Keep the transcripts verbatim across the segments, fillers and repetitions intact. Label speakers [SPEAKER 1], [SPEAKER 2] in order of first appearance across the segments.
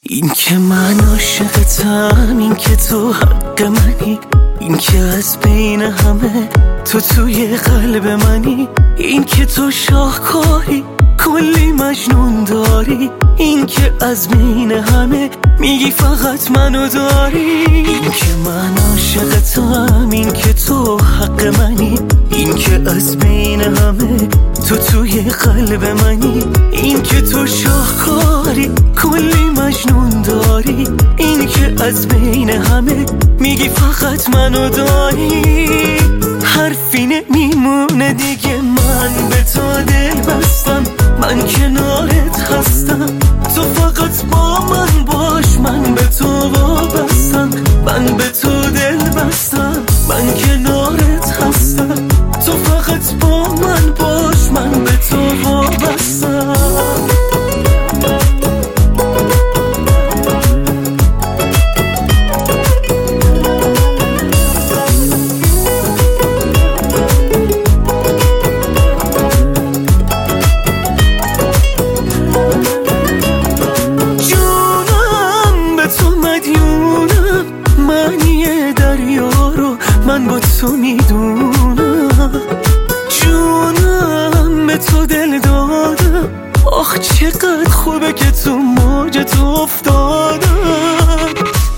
[SPEAKER 1] این که من عاشقتم، این که تو حق منی، این که از بین همه تو توی قلب منی، این که تو شاهکاری کلی مجنون داری، این که از بین همه میگی فقط منو داری. این که من عاشقتم، این که تو حق منی، این که از بین همه تو توی قلب منی، این که تو شاهکاری کلی مجنون داری، این که از بین همه میگی فقط منو داری. حرفی نمیمونه دیگه، من به تو دل بستم، من کنارت هستم، تو فقط با من باش، من به تو وابستم، من به تو دل بستم، من کنارت هستم، تو فقط با من باش، من به تو وابستم. من با تو میدونم، جونم به تو دل دادم، آخ چقدر خوبه که تو موجت افتادم.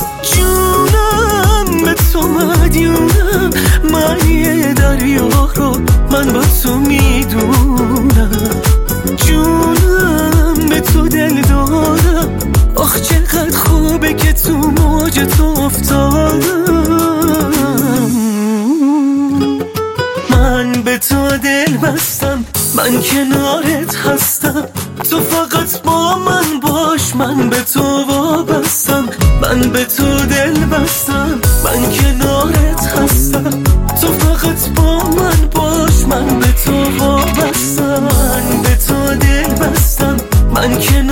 [SPEAKER 1] جونم به تو مدیونم، من یه دریا رو من با تو میدونم، جونم به تو دل دادم، آخ چقدر خوبه که تو موجت افتادم. من به تو دل بستم، من کنارت هستم، تو فقط با من باش، من به تو وابستم، من به تو دل بستم، من کنارت هستم، تو فقط با من باش، من به تو وابستم، من به تو دل بستم، من کنارت